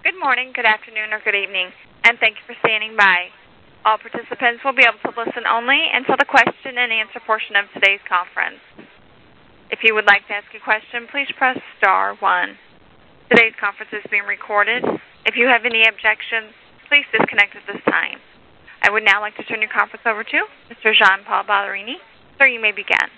Good morning, good afternoon, or good evening, and thank you for standing by. All participants will be able to listen only until the question and answer portion of today's conference. If you would like to ask a question, please press star 1. Today's conference is being recorded. If you have any objections, please disconnect at this time. I would now like to turn your conference over to Mr. Jean-Paul Ballerini. Sir, you may begin.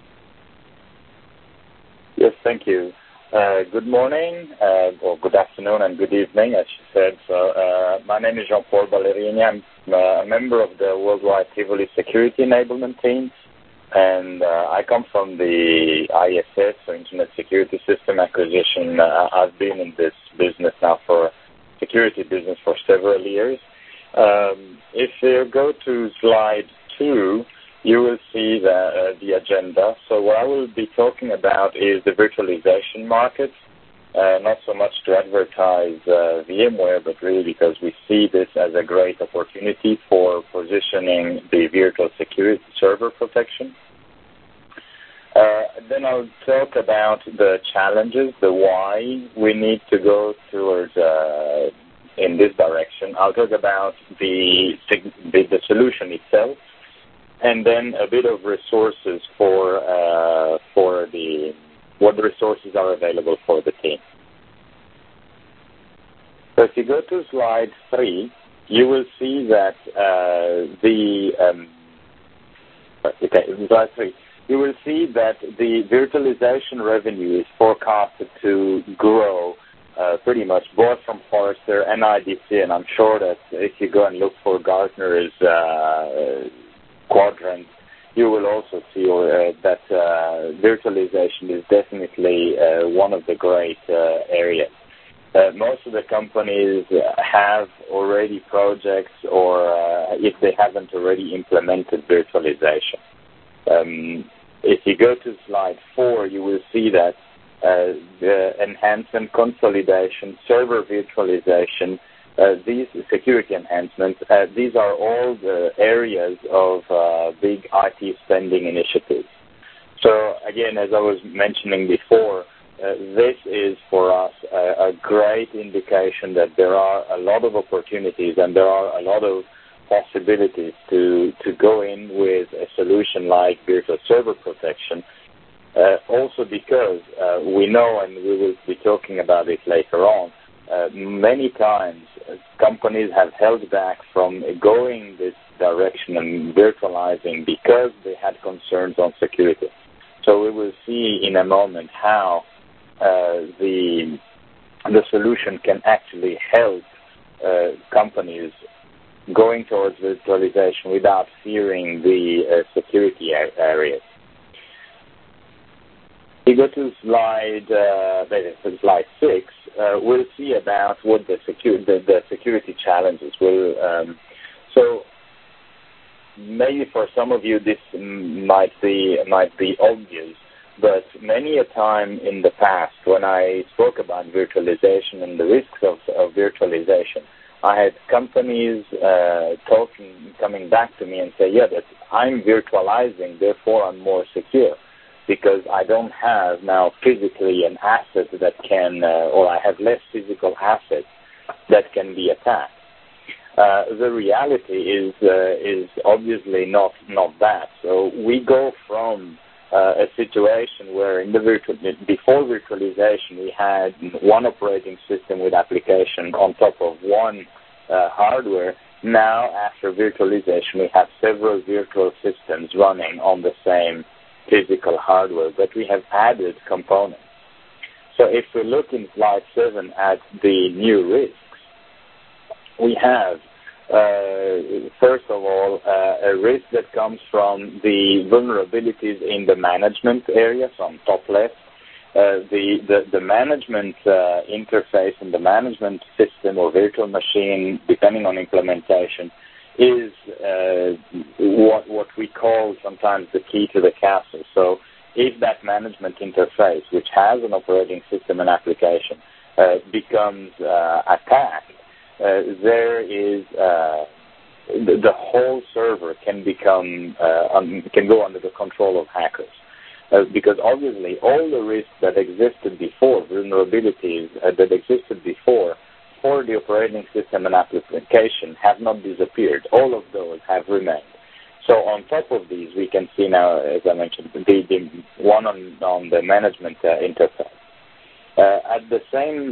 Yes, thank you. Good morning, or good afternoon and good evening, as she said. So, my name is Jean-Paul Ballerini. I'm a member of the Worldwide Tivoli Security Enablement Team, and I come from the ISS, so Internet Security System Acquisition. I've been in this business now security business for several years. If you go to slide 2, you will see the agenda. So what I will be talking about is the virtualization market, not so much to advertise VMware, but really because we see this as a great opportunity for positioning the virtual security server protection. Then I'll talk about the challenges, the why we need to go towards in this direction. I'll talk about the solution itself, and then a bit of resources for what the resources are available for the team. So if you go to slide 3, you will see that slide 3. You will see that the virtualization revenue is forecasted to grow pretty much both from Forrester and IDC, and I'm sure that if you go and look for Gartner's quadrant, you will also see that virtualization is definitely one of the great areas. Most of the companies have already projects, or if they haven't already implemented virtualization. If you go to slide 4, you will see that the enhancement, consolidation, server virtualization, these security enhancements, these are all the areas of big IT spending initiatives. So again, as I was mentioning before, this is for us a great indication that there are a lot of opportunities and there are a lot of possibilities to go in with a solution like virtual server protection. Also because we know, and we will be talking about it later on, many times companies have held back from going this direction and virtualizing because they had concerns on security. So we will see in a moment how the solution can actually help companies going towards virtualization without fearing the security areas. If you go to slide 6, we'll see about what the security challenges will. So maybe for some of you this might be obvious, but many a time in the past when I spoke about virtualization and the risks of virtualization, I had companies coming back to me and say, yeah, but I'm virtualizing, therefore I'm more secure, because I don't have now physically an asset that can, or I have less physical assets that can be attacked. The reality is obviously not that. So we go from a situation where before virtualization we had one operating system with application on top of one hardware. Now after virtualization we have several virtual systems running on the same physical hardware, but we have added components. So if we look in slide 7 at the new risks, we have, first of all, a risk that comes from the vulnerabilities in the management area, so on top left. The management interface and the management system or virtual machine, depending on implementation, is what we call sometimes the key to the castle. So if that management interface, which has an operating system and application, becomes attacked, there is the whole server can go under the control of hackers. Because obviously all the risks that existed before, vulnerabilities that existed before, therefore the operating system and application have not disappeared. All of those have remained. So on top of these, we can see now, as I mentioned, the one on the management interface. At the same,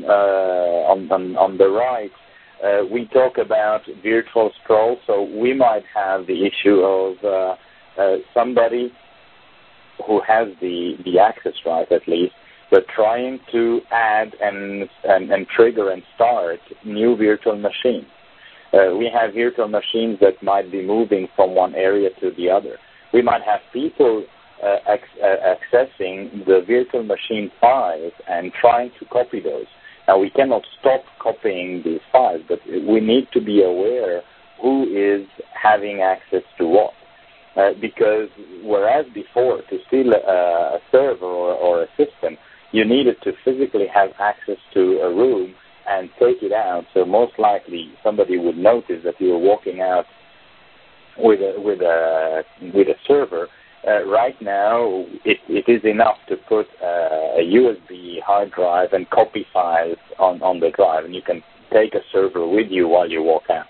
on the right, we talk about virtual sprawl. So we might have the issue of somebody who has the access right, at least, but trying to add and trigger and start new virtual machines. We have virtual machines that might be moving from one area to the other. We might have people accessing the virtual machine files and trying to copy those. Now, we cannot stop copying these files, but we need to be aware who is having access to what. Because whereas before, to steal a server or a system, you needed to physically have access to a room and take it out. So most likely somebody would notice that you were walking out with a server. Right now, it is enough to put a USB hard drive and copy files on the drive, and you can take a server with you while you walk out.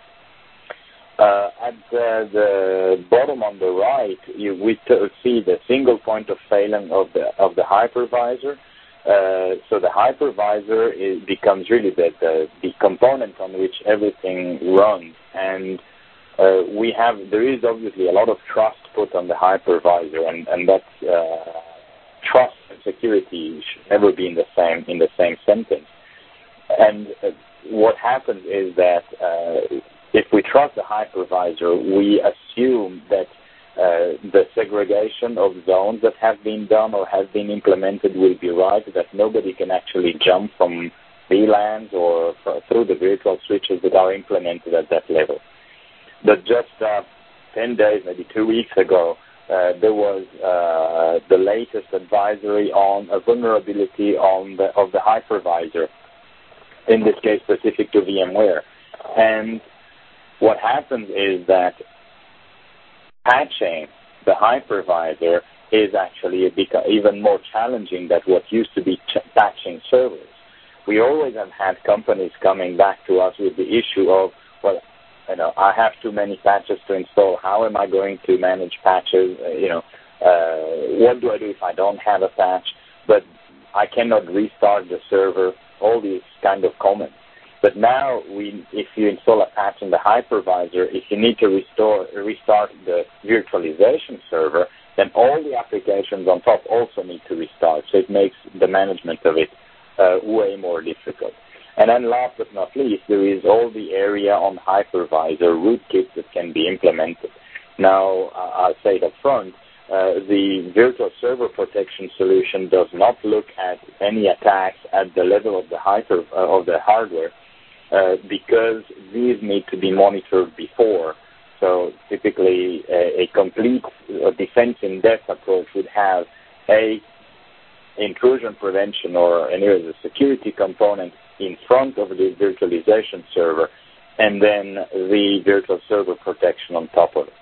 At the bottom on the right, we see the single point of failure of the hypervisor. So the hypervisor becomes really the component on which everything runs, and there is obviously a lot of trust put on the hypervisor, and that trust and security should never be in the same sentence. And what happens is that if we trust the hypervisor, we assume that the segregation of zones that have been done or have been implemented will be right, that nobody can actually jump from VLANs or through the virtual switches that are implemented at that level. But just 10 days, maybe 2 weeks ago, there was the latest advisory on a vulnerability of the hypervisor, in this case specific to VMware. And what happens is that patching the hypervisor is actually even more challenging than what used to be patching servers. We always have had companies coming back to us with the issue of, well, I have too many patches to install. How am I going to manage patches? What do I do if I don't have a patch? But I cannot restart the server. All these kind of comments. But now, if you install a patch in the hypervisor, if you need to restart the virtualization server, then all the applications on top also need to restart. So it makes the management of it way more difficult. And then last but not least, there is all the area on hypervisor rootkits that can be implemented. Now, I'll say it up front, the virtual server protection solution does not look at any attacks at the level of the hardware because these need to be monitored before. So typically, a complete defense in depth approach would have a intrusion prevention or a security component in front of the virtualization server, and then the virtual server protection on top of it.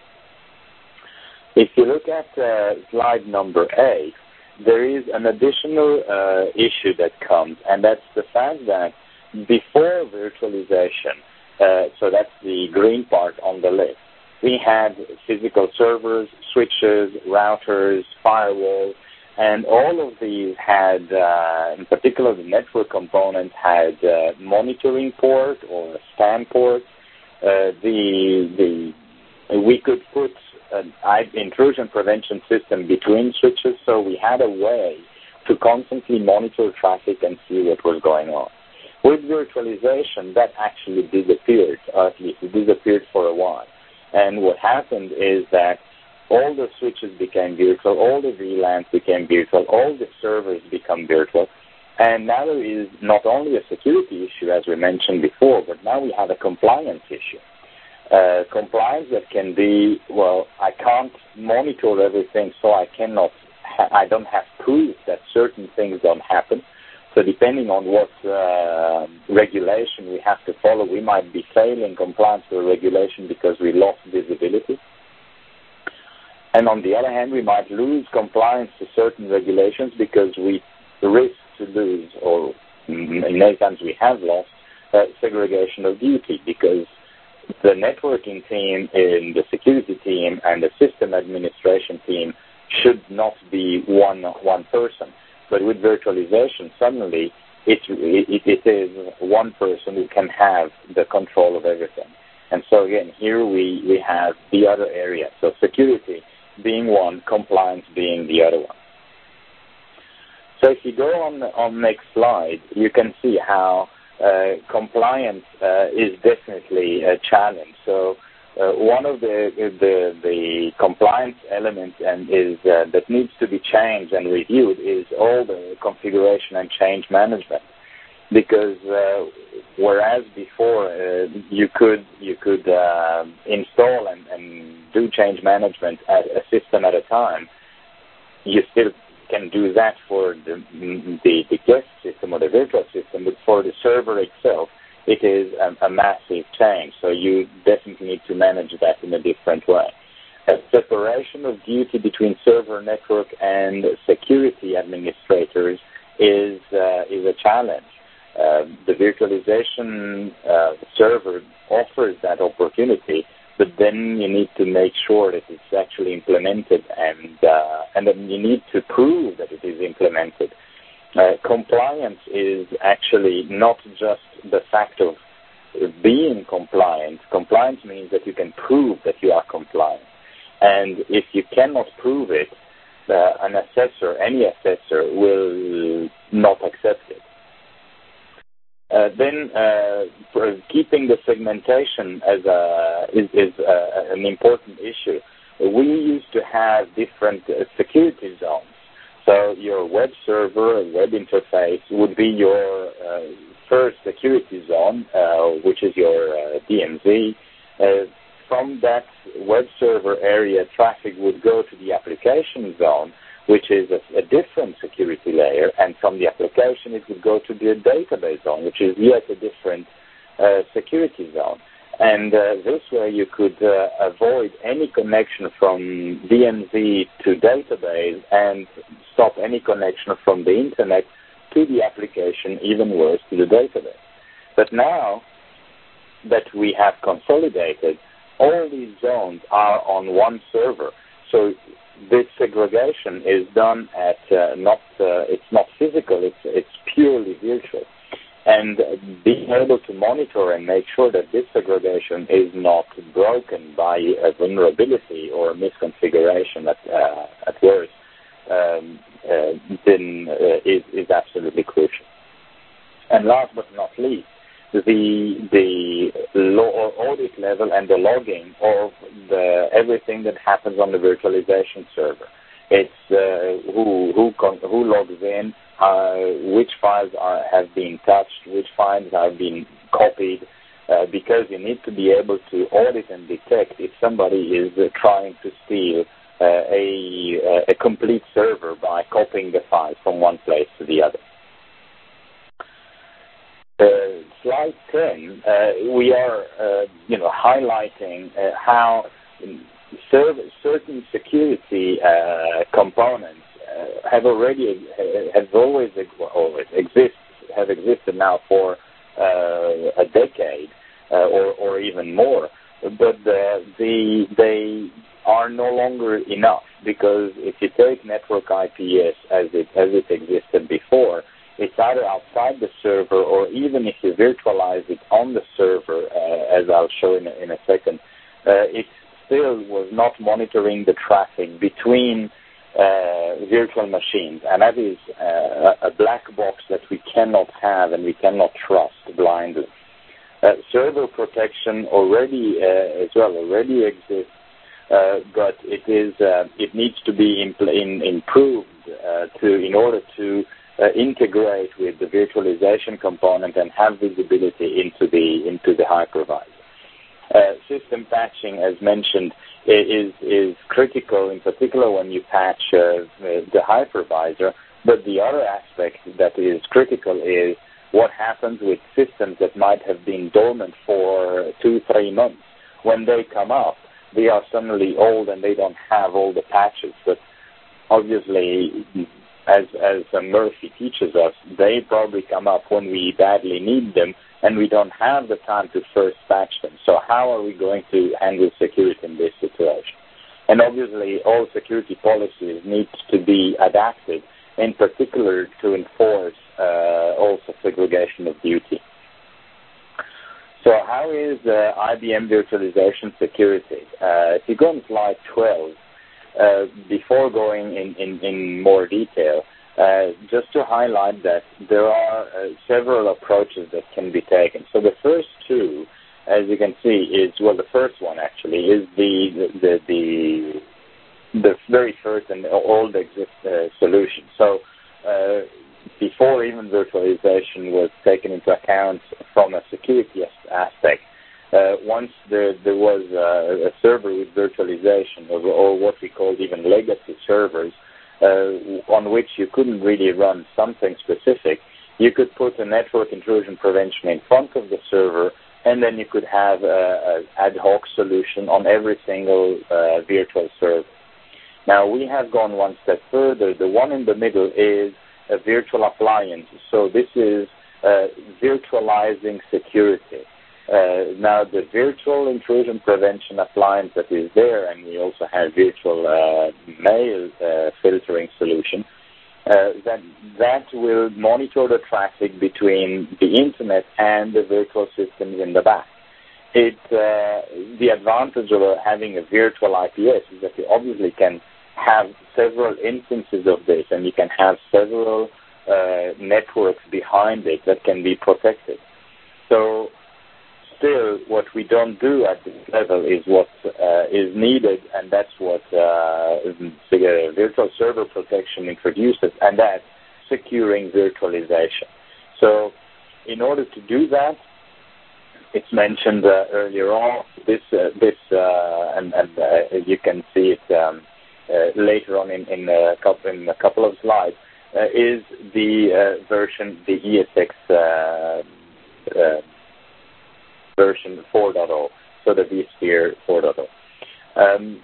If you look at slide number 8, there is an additional issue that comes, and that's the fact that before virtualization, so that's the green part on the list, we had physical servers, switches, routers, firewalls, and all of these had, in particular the network component, had monitoring port or scan port. We could put an intrusion prevention system between switches, so we had a way to constantly monitor traffic and see what was going on. With virtualization, that actually disappeared, or at least it disappeared for a while. And what happened is that all the switches became virtual, all the VLANs became virtual, all the servers become virtual, and now there is not only a security issue, as we mentioned before, but now we have a compliance issue. Compliance that can be, well, I can't monitor everything, so I don't have proof that certain things don't happen. So depending on what regulation we have to follow, we might be failing compliance to a regulation because we lost visibility. And on the other hand, we might lose compliance to certain regulations because we risk to lose, or in many times we have lost, segregation of duty, because the networking team and the security team and the system administration team should not be one person. But with virtualization, suddenly it is one person who can have the control of everything. And so again, here we have the other area. So security being one, compliance being the other one. So if you go on next slide, you can see how compliance is definitely a challenge. So one of the compliance elements that needs to be changed and reviewed is all the configuration and change management, because whereas before you could install and do change management at a system at a time, you still can do that for the guest system or the virtual system, but for the server itself, it is a massive change. So you definitely need to manage that in a different way. A separation of duty between server, network, and security administrators is a challenge. The virtualization server offers that opportunity, but then you need to make sure that it's actually implemented, and then you need to prove that it is implemented. Compliance is actually not just the fact of being compliant. Compliance means that you can prove that you are compliant. And if you cannot prove it, any assessor will not accept it. Then keeping the segmentation is an important issue. We used to have different security zones. So your web server, web interface would be your first security zone, which is your DMZ. From that web server area, traffic would go to the application zone, which is a different security layer, and from the application it would go to the database zone, which is yet a different security zone. And this way you could avoid any connection from DMZ to database and stop any connection from the internet to the application, even worse, to the database. But now that we have consolidated, all these zones are on one server. So this segregation is done at it's not physical, it's purely virtual. And being able to monitor and make sure that this segregation is not broken by a vulnerability or a misconfiguration at worst, then is absolutely crucial. And last but not least, the audit level and the logging of everything that happens on the virtualization server. It's who logs in, which files have been touched, which files have been copied, because you need to be able to audit and detect if somebody is trying to steal a complete server by copying the files from one place to the other. Slide 10, we are highlighting how certain security components have existed now for a decade or even more, but they are no longer enough, because if you take network IPS as it existed before, it's either outside the server, or even if you virtualize it on the server, as I'll show in a second, it still was not monitoring the traffic between virtual machines, and that is a black box that we cannot have and we cannot trust blindly. Server protection already exists, but it needs to be improved in order to integrate with the virtualization component and have visibility into the hypervisor. System patching, as mentioned, is critical, in particular when you patch the hypervisor. But the other aspect that is critical is what happens with systems that might have been dormant for 2-3 months. When they come up, they are suddenly old and they don't have all the patches. But obviously, as Murphy teaches us, they probably come up when we badly need them, and we don't have the time to first patch them. So how are we going to handle security in this situation? And obviously, all security policies need to be adapted, in particular to enforce also segregation of duty. So how is IBM virtualization security? If you go on slide 12, before going in more detail, just to highlight that there are several approaches that can be taken. So the first two, as you can see, is, well, the first one actually is the very first and old solution. So before even virtualization was taken into account from a security aspect, once there was a server with virtualization, or what we called even legacy servers, on which you couldn't really run something specific, you could put a network intrusion prevention in front of the server, and then you could have an ad hoc solution on every single virtual server. Now, we have gone one step further. The one in the middle is a virtual appliance. So this is virtualizing security. Now, the virtual intrusion prevention appliance that is there, and we also have virtual mail filtering solution, that will monitor the traffic between the internet and the virtual systems in the back. The advantage of having a virtual IPS is that you obviously can have several instances of this, and you can have several networks behind it that can be protected. So still, what we don't do at this level is what is needed, and that's what virtual server protection introduces, and that's securing virtualization. So in order to do that, it's mentioned earlier on, and you can see it later on in a couple of slides, is the version, the ESX version 4.0, so the vSphere 4.0.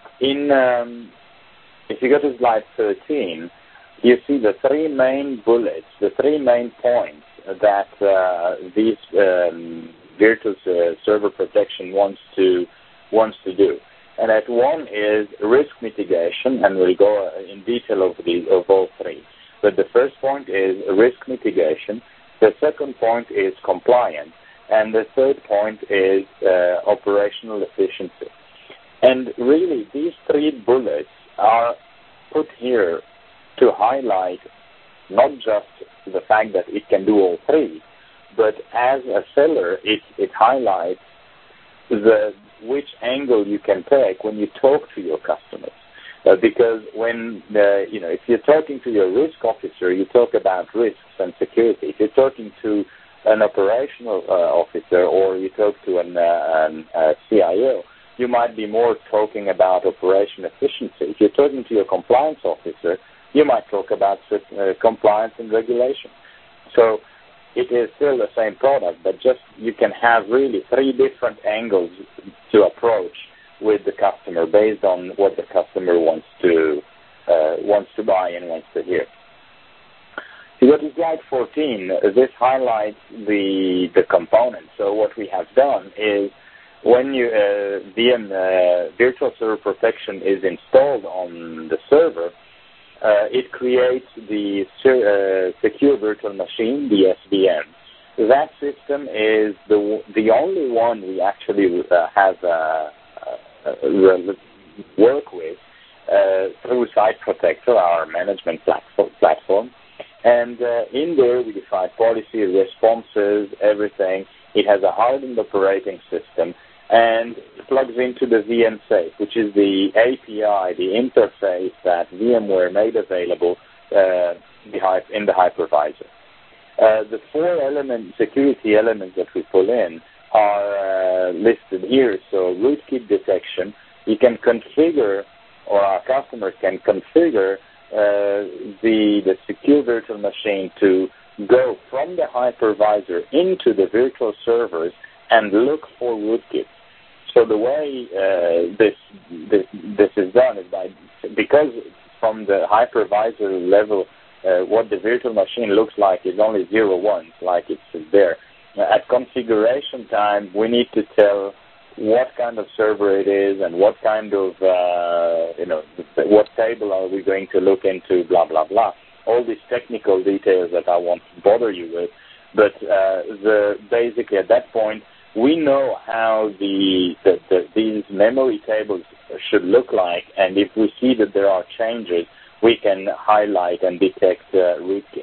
If you go to slide 13, you see the three main bullets, the three main points that this virtual server protection wants to do. And that one is risk mitigation, and we'll go in detail of all three. But the first point is risk mitigation. The second point is compliance. And the third point is operational efficiency. And really, these three bullets are put here to highlight not just the fact that it can do all three, but as a seller, it highlights which angle you can take when you talk to your customers. Because when, if you're talking to your risk officer, you talk about risks and security. If you're talking to an operational officer, or you talk to a CIO, you might be more talking about operation efficiency. If you're talking to your compliance officer, you might talk about compliance and regulation. So it is still the same product, but just you can have really three different angles to approach with the customer based on what the customer wants to buy and wants to hear. If you go to slide 14, this highlights the components. So what we have done is when VM Virtual Server Protection is installed on the server, it creates the Secure Virtual Machine, the SVM. That system is the only one we actually have work with through Site Protector, our management platform. And in there, we define policy, responses, everything. It has a hardened operating system, and it plugs into the VM Safe, which is the API, the interface that VMware made available in the hypervisor. The four security elements that we pull in are listed here. So rootkit detection, you can configure, or our customers can configure the secure virtual machine to go from the hypervisor into the virtual servers and look for rootkits. So the way this is done is because from the hypervisor level what the virtual machine looks like is only 0 ones, like it's there. At configuration time, we need to tell what kind of server it is and what kind of, what table are we going to look into, blah, blah, blah. All these technical details that I won't bother you with. But basically at that point, we know how these memory tables should look like, and if we see that there are changes, we can highlight and detect rootkits.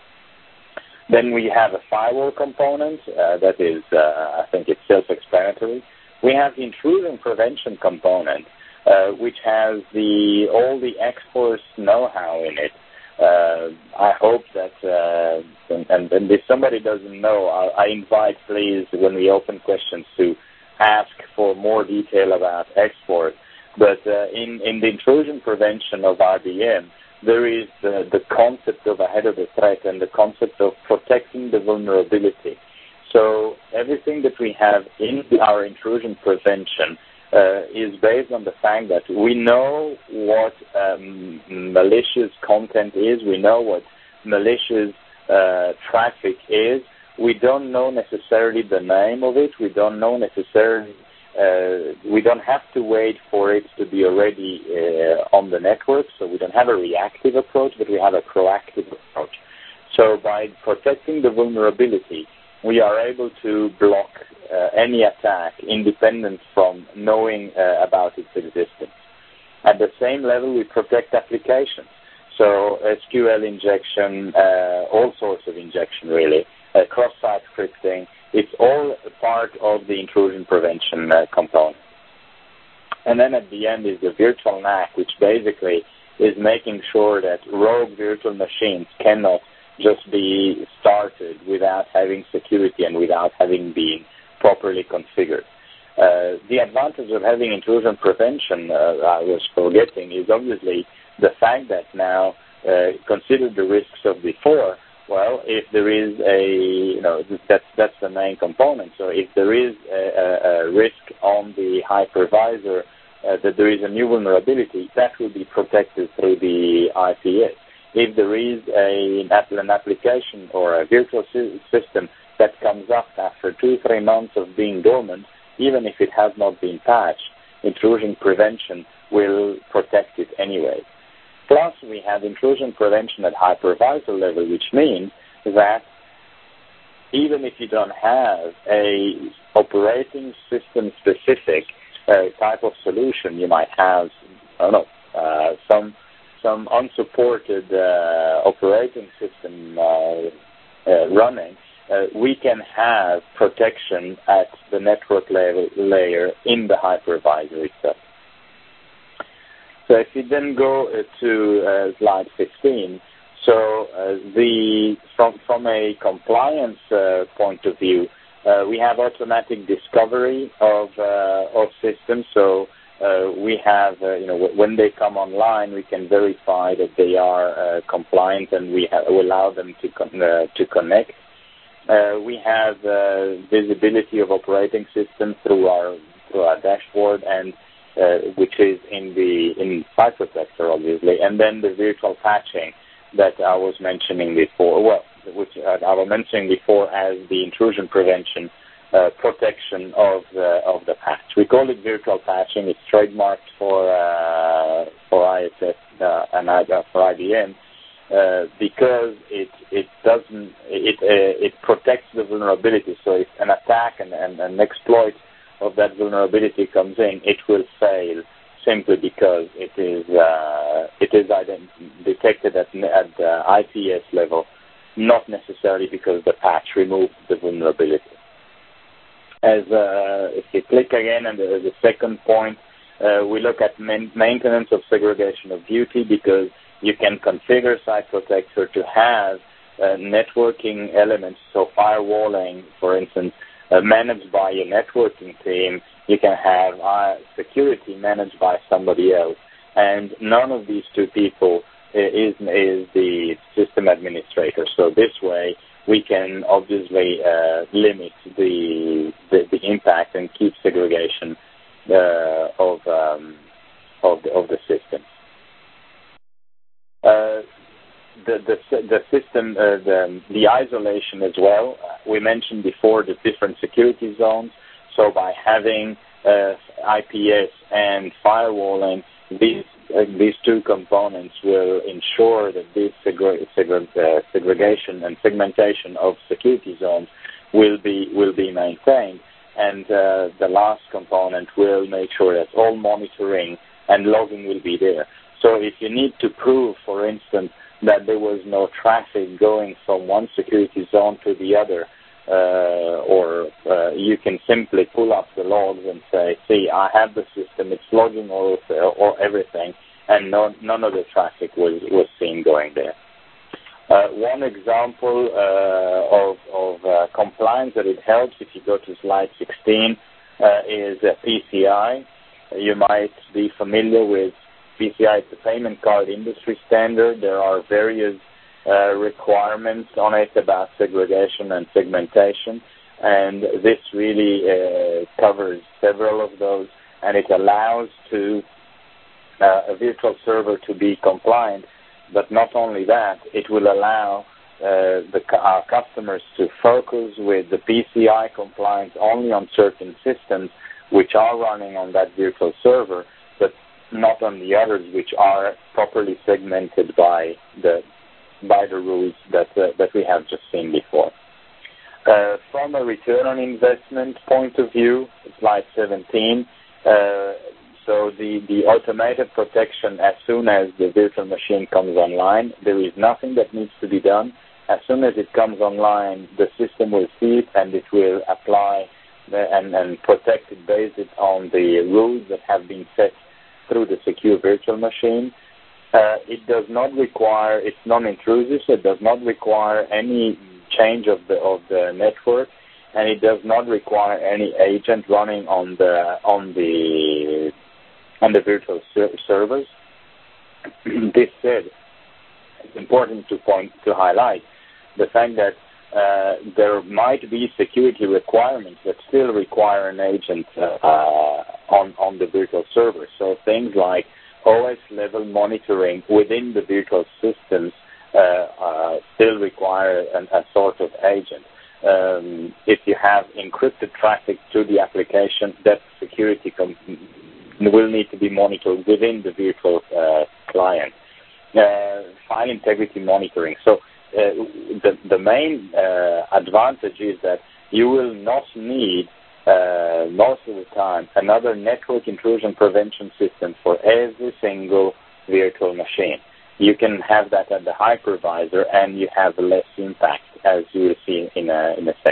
Then we have a firewall component that is, I think it's self-explanatory. We have the intrusion prevention component, which has all the X-Force know-how in it. I hope that, and if somebody doesn't know, I invite, please, when we open questions, to ask for more detail about X-Force. But in the intrusion prevention of RBM, there is the concept of ahead of the threat and the concept of protecting the vulnerability. So everything that we have in our intrusion prevention is based on the fact that we know what malicious content is, we know what malicious traffic is. We don't know necessarily the name of it, we don't know necessarily, we don't have to wait for it to be already on the network, so we don't have a reactive approach, but we have a proactive approach. So by protecting the vulnerability, we are able to block any attack independent from knowing about its existence. At the same level, we protect applications. So SQL injection, all sorts of injection really, cross-site scripting, it's all part of the intrusion prevention component. And then at the end is the virtual NAC, which basically is making sure that rogue virtual machines cannot just be started without having security and without having been properly configured. The advantage of having intrusion prevention, I was forgetting, is obviously the fact that now, consider the risks of before. Well, if there is that's the main component. So if there is a risk on the hypervisor that there is a new vulnerability, that will be protected through the IPS. If there is an application or a virtual system that comes up after 2-3 months of being dormant, even if it has not been patched, intrusion prevention will protect it anyway. Plus, we have intrusion prevention at hypervisor level, which means that even if you don't have a operating system specific type of solution, you might have, some unsupported operating system running, we can have protection at the network layer in the hypervisor itself. So if you then go to slide 15, so from a compliance point of view, we have automatic discovery of systems. So we have, when they come online, we can verify that they are compliant, and we allow them to connect. We have visibility of operating systems through our dashboard, and which is in Cyprotector, obviously, and then the virtual patching that I was mentioning before. Well, which I was mentioning before as the intrusion prevention protection of the patch. We call it virtual patching. It's trademarked for ISS and for IBM because it protects the vulnerability. So if an attack and an exploit of that vulnerability comes in, it will fail simply because it is detected at the IPS level, not necessarily because the patch removed the vulnerability. If you click again on the second point, we look at maintenance of segregation of duty, because you can configure Cyprotector to have networking elements, so firewalling, for instance, managed by a networking team. You can have security managed by somebody else, and none of these two people is the system administrator. So this way, we can obviously limit the impact and keep segregation of the system. The the system, the isolation as well. We mentioned before the different security zones. So by having IPS and firewalling, these two components will ensure that this segregation and segmentation of security zones will be maintained. And the last component will make sure that all monitoring and logging will be there. So if you need to prove, for instance, that there was no traffic going from one security zone to the other, or you can simply pull up the logs and say, see, I have the system, it's logging all everything, and none of the traffic was seen going there. One example of compliance that it helps, if you go to slide 16, is PCI. You might be familiar with PCI. It's a payment card industry standard. There are various requirements on it about segregation and segmentation, and this really covers several of those, and it allows a virtual server to be compliant. But not only that, it will allow our customers to focus with the PCI compliance only on certain systems which are running on that virtual server, but not on the others which are properly segmented by the rules that we have just seen before. From a return on investment point of view, slide 17, so the automated protection, as soon as the virtual machine comes online, there is nothing that needs to be done. As soon as it comes online, the system will see it and it will apply and protect it based on the rules that have been set through the secure virtual machine. It does not require, it's non-intrusive, so it does not require any change of the network, and it does not require any agent running on the virtual servers. This said, it's important to highlight the fact that there might be security requirements that still require an agent on the virtual server. So things like OS level monitoring within the virtual systems still require a sort of agent. If you have encrypted traffic to the application, that security will need to be monitored within the virtual client. File integrity monitoring. So the main advantage is that you will not need most of the time another network intrusion prevention system for every single virtual machine. You can have that at the hypervisor, and you have less impact, as you will see in a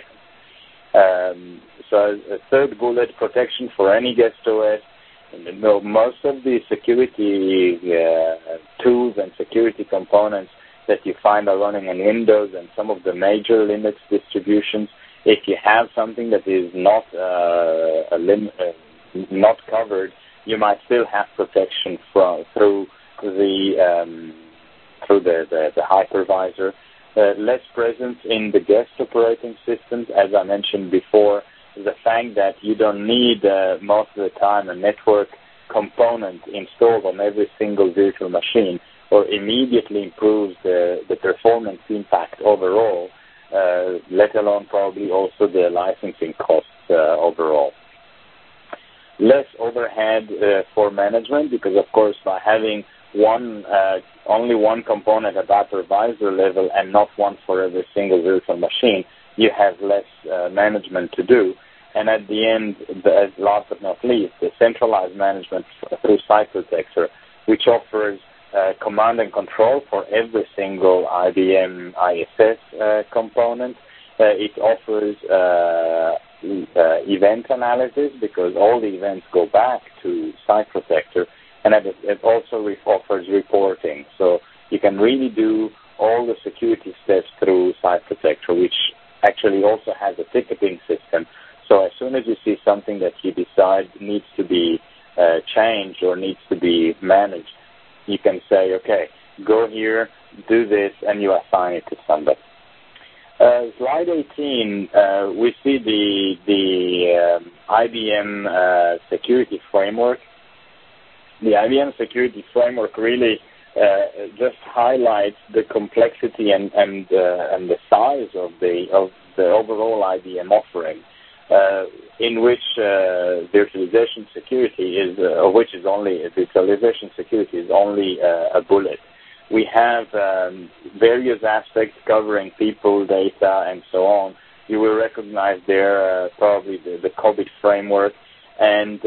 second. So a third bullet, protection for any guest OS. Most of the security tools and security components that you find are running on Windows and some of the major Linux distributions. If you have something that is not covered, you might still have protection through the hypervisor. Less presence in the guest operating systems, as I mentioned before. The fact that you don't need most of the time a network component installed on every single virtual machine, or immediately improves the performance impact overall, let alone probably also the licensing costs overall. Less overhead for management, because of course by having only one component at hypervisor level and not one for every single virtual machine, you have less management to do. And at the end, last but not least, the centralized management through SiteProtector, which offers command and control for every single IBM ISS component. It offers event analysis, because all the events go back to SiteProtector, and it also offers reporting. So you can really do all the security steps through SiteProtector, which actually also has a ticketing system. So as soon as you see something that you decide needs to be changed or needs to be managed, you can say, okay, go here, do this, and you assign it to somebody. Slide 18, we see the IBM security framework. The IBM security framework really just highlights the complexity and the size of the overall IBM offering, in which virtualization security is only a bullet. We have various aspects covering people, data, and so on. You will recognize there probably the COBIT framework, and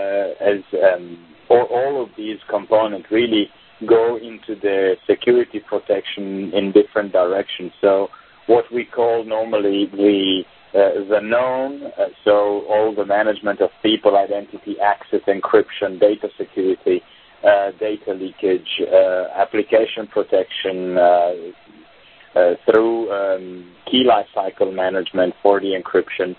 all of these components really go into the security protection in different directions. So what we call normally the known, so all the management of people, identity, access, encryption, data security, data leakage, application protection through key lifecycle management for the encryption,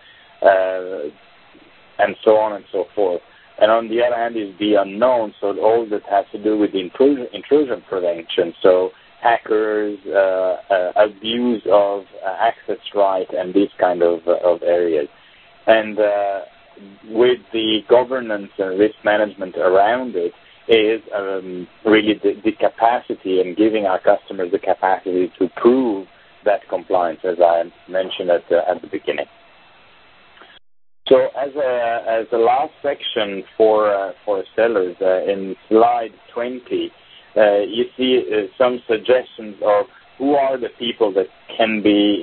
and so on and so forth. And on the other hand is the unknown, so all that has to do with intrusion prevention, so hackers, abuse of access right, and these kind of areas. And with the governance and risk management around it is really the capacity and giving our customers the capacity to prove that compliance, as I mentioned at the beginning. So as a last section for sellers, in slide 20, you see some suggestions of who are the people that can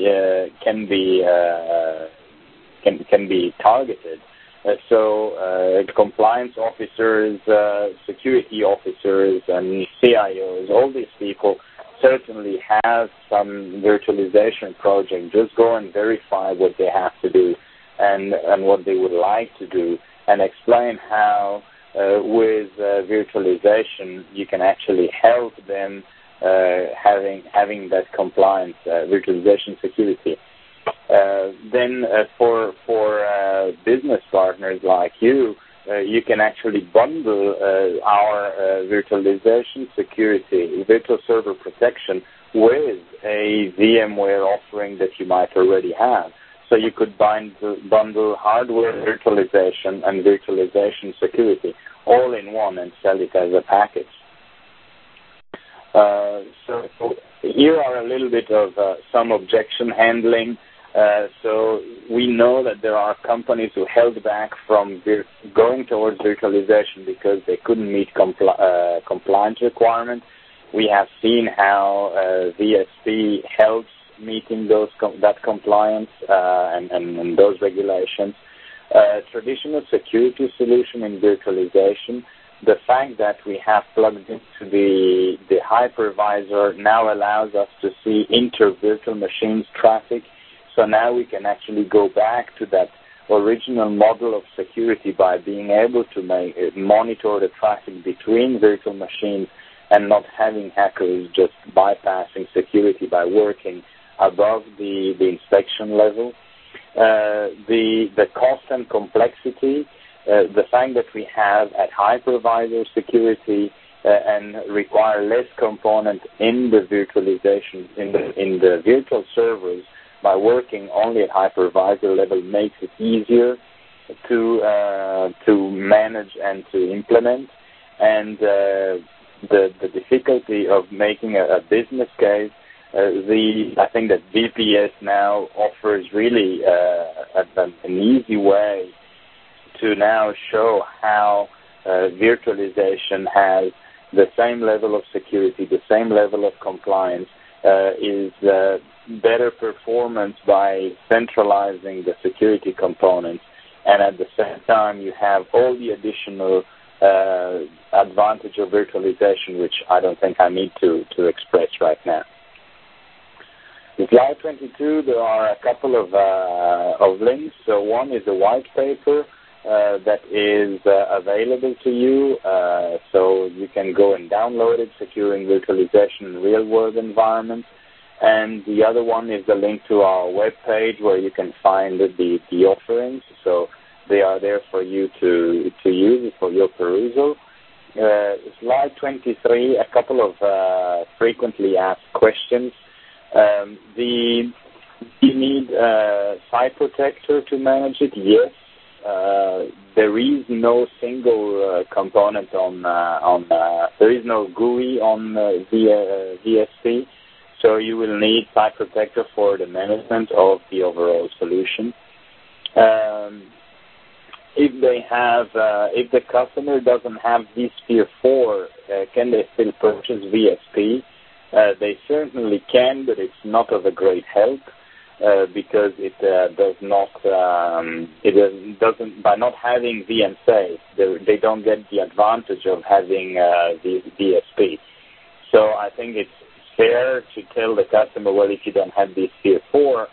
be targeted. So compliance officers, security officers, and CIOs, all these people certainly have some virtualization project. Just go and verify what they have to do and what they would like to do, and explain how with virtualization you can actually help them having that compliance, virtualization security. Then for business partners like you, you can actually bundle our virtualization security, virtual server protection, with a VMware offering that you might already have. So you could bundle hardware virtualization and virtualization security all in one and sell it as a package. So here are a little bit of some objection handling. So we know that there are companies who held back from going towards virtualization because they couldn't meet compliance requirements. We have seen how VSP helps meeting that compliance and those regulations. Traditional security solution in virtualization, the fact that we have plugged into the hypervisor now allows us to see inter-virtual machines traffic. So now we can actually go back to that original model of security by being able to monitor the traffic between virtual machines and not having hackers just bypassing security by working above the inspection level. The cost and complexity, the fact that we have at hypervisor security and require less components in the virtualization, in the virtual servers, by working only at hypervisor level makes it easier to manage and to implement. And the difficulty of making a business case, I think that VPS now offers really an easy way to now show how virtualization has the same level of security, the same level of compliance, is better performance by centralizing the security components, and at the same time you have all the additional advantage of virtualization, which I don't think I need to express right now. In slide 22, there are a couple of links. So one is a white paper that is available to you, so you can go and download it, Securing Virtualization in Real-World Environments. And the other one is the link to our web page where you can find the offerings. So they are there for you to use for your perusal. Slide 23, a couple of frequently asked questions. Do you need Site Protector to manage it? Yes. there is no single component there is no GUI on VSP, so you will need Site Protector for the management of the overall solution. If the customer doesn't have vSphere 4, can they still purchase VSP? They certainly can, but it's not of a great help. Because it doesn't by not having VNSafe, they don't get the advantage of having VSP. So I think it's fair to tell the customer, well, if you don't have vSphere 4,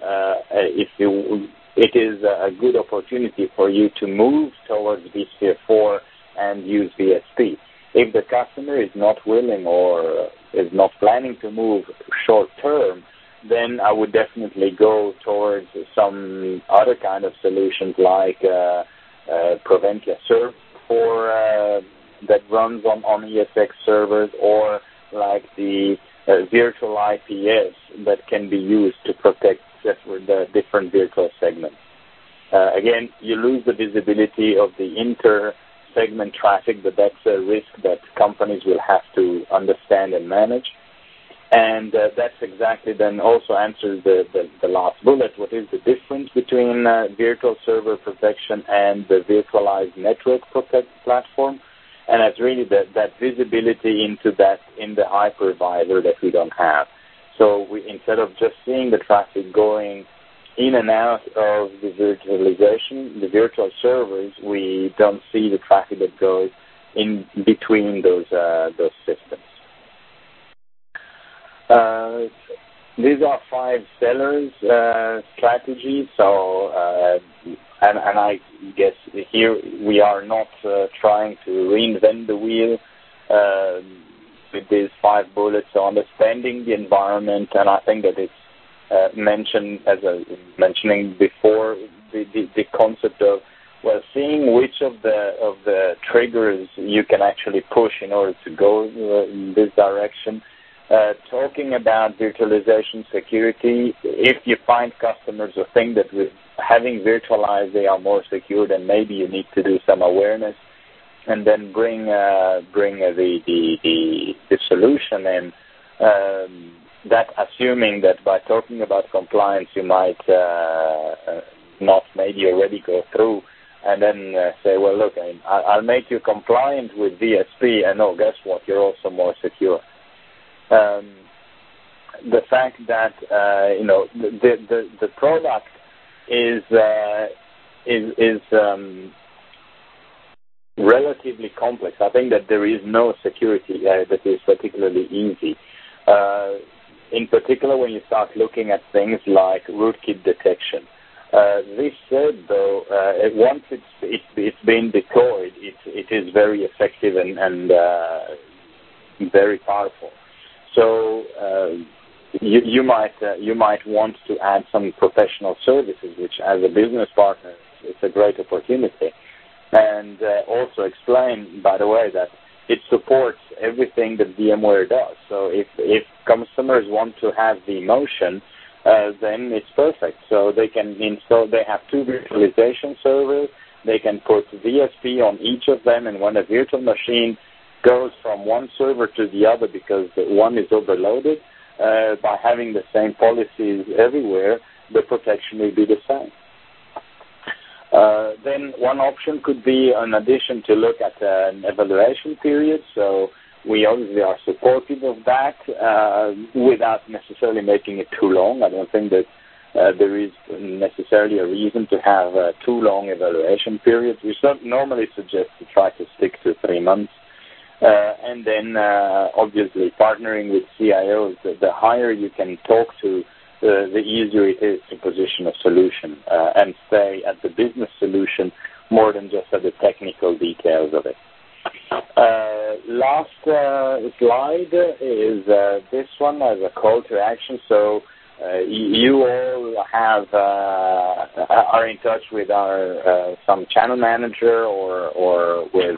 it is a good opportunity for you to move towards vSphere 4 and use VSP. If the customer is not willing or is not planning to move short term, then I would definitely go towards some other kind of solutions like Proventia Server that runs on ESX servers, or like the virtual IPS that can be used to protect the different virtual segments. Again, you lose the visibility of the inter-segment traffic, but that's a risk that companies will have to understand and manage. And that's exactly then also answers the last bullet. What is the difference between virtual server protection and the virtualized network protect platform? And that's really that visibility into that in the hypervisor that we don't have. So instead of just seeing the traffic going in and out of the virtualization, the virtual servers, we don't see the traffic that goes in between those systems. These are 5 sellers strategies. So, and I guess here we are not trying to reinvent the wheel with these 5 bullets. So understanding the environment, and I think that it's mentioned as mentioning before the concept of seeing which of the triggers you can actually push in order to go in this direction. Talking about virtualization security, if you find customers who think that with having virtualized they are more secure, then maybe you need to do some awareness and then bring the solution in. That assuming that by talking about compliance you might not maybe already go through and then say, well, look, I'll make you compliant with VSP, and oh, guess what, you're also more secure. The fact that the product is relatively complex. I think that there is no security that is particularly easy. In particular, when you start looking at things like rootkit detection. This said, though, once it's been deployed, it is very effective and very powerful. So you might want to add some professional services, which as a business partner, it's a great opportunity. And also explain, by the way, that it supports everything that VMware does. So if customers want to have the motion, then it's perfect. So they can install, they have 2 virtualization servers, they can put VSP on each of them, and when a virtual machine goes from one server to the other because one is overloaded, by having the same policies everywhere, the protection will be the same. Then one option could be, in addition, to look at an evaluation period. So we obviously are supportive of that without necessarily making it too long. I don't think that there is necessarily a reason to have too long evaluation periods. We normally suggest to try to stick to 3 months. And then, obviously, partnering with CIOs, the higher you can talk to, the easier it is to position a solution and stay at the business solution more than just at the technical details of it. Last slide is this one as a call to action. So you all are in touch with our some channel manager or with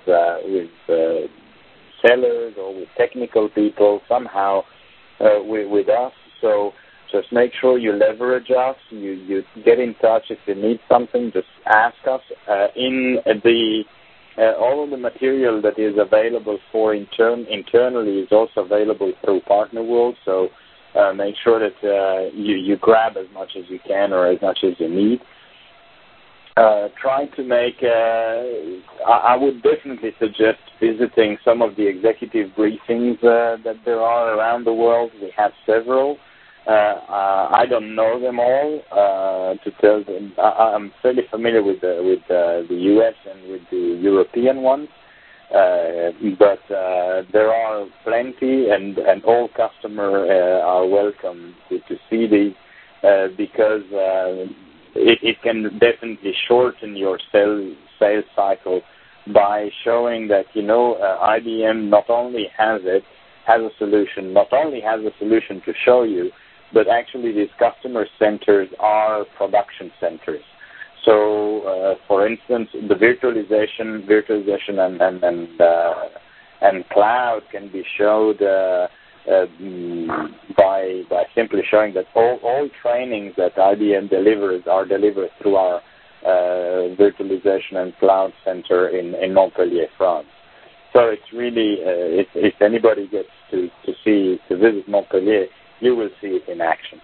sellers or with technical people somehow with us. So Just make sure you leverage us. You get in touch if you need something. Just ask us. All of the material that is available for internally is also available through Partner World. So make sure that you grab as much as you can or as much as you need. Try to make. I would definitely suggest visiting some of the executive briefings that there are around the world. We have several. I don't know them all. To tell them, I'm fairly familiar with the U.S. and with the European ones, but there are plenty, and all customers are welcome to see these because it can definitely shorten your sales cycle by showing that IBM not only has a solution to show you, but actually these customer centers are production centers. So, for instance, the virtualization and cloud can be showed by simply showing that all trainings that IBM delivers are delivered through our virtualization and cloud center in Montpellier, France. So it's really, if anybody gets to visit Montpellier, you will see it in action.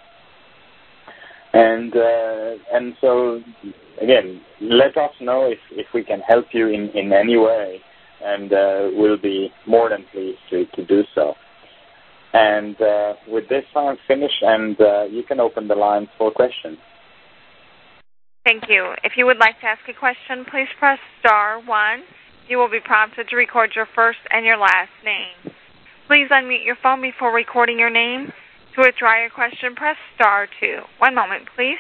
And so, again, let us know if we can help you in any way, and we'll be more than pleased to do so. And with this, I'm finished, and you can open the line for questions. Thank you. If you would like to ask a question, please press star 1. You will be prompted to record your first and your last name. Please unmute your phone before recording your name. To withdraw your question, press star 2. One moment, please.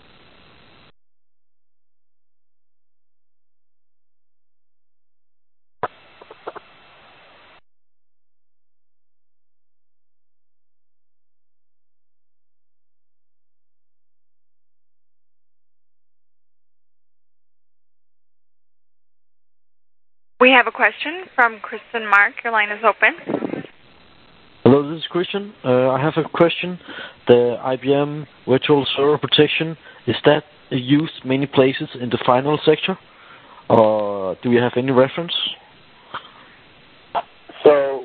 We have a question from Kristen Mark. Your line is open. Hello, this is Christian. I have a question. The IBM Virtual Server Protection, is that used many places in the final sector? Or do we have any reference? So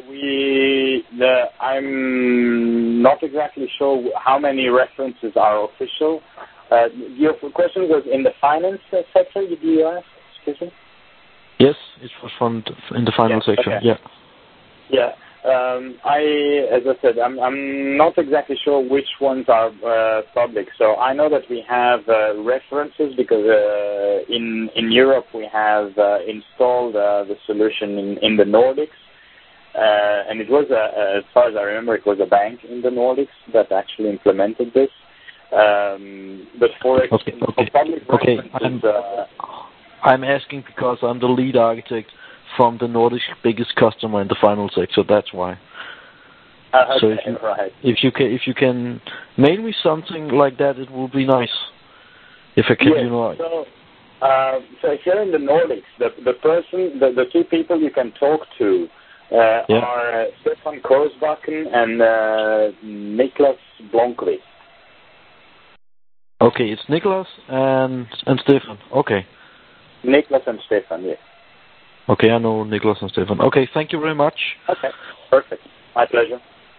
I'm not exactly sure how many references are official. Your question was in the finance sector, did you ask? Excuse me? Yes, it was in the final section. Okay. Yeah. Yeah. As I said, I'm not exactly sure which ones are public. So I know that we have references because in Europe we have installed the solution in the Nordics, and it was as far as I remember, it was a bank in the Nordics that actually implemented this. But for public references. I'm asking because I'm the lead architect from the Nordic biggest customer in the final sector. That's why. Okay, so if you can mail me something like that, it will be nice. If I can, yes, so if you're in the Nordics, the two people you can talk to are Stefan Korsbakken and Niklas Blomqvist. Okay, it's Niklas and Stefan. Okay. Niklas and Stefan, yes. Okay, I know Niklas and Stefan. Okay, thank you very much. Okay, perfect. My pleasure.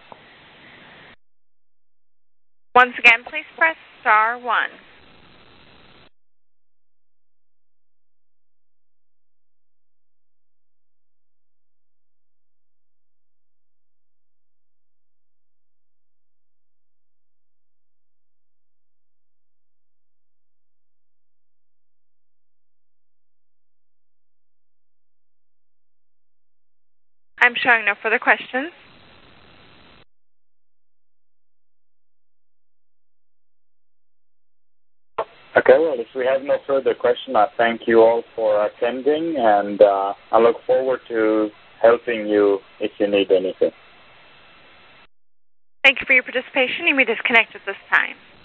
Once again, please press star 1. I'm showing no further questions. Okay, well, if we have no further questions, I thank you all for attending, and I look forward to helping you if you need anything. Thank you for your participation. You may disconnect at this time.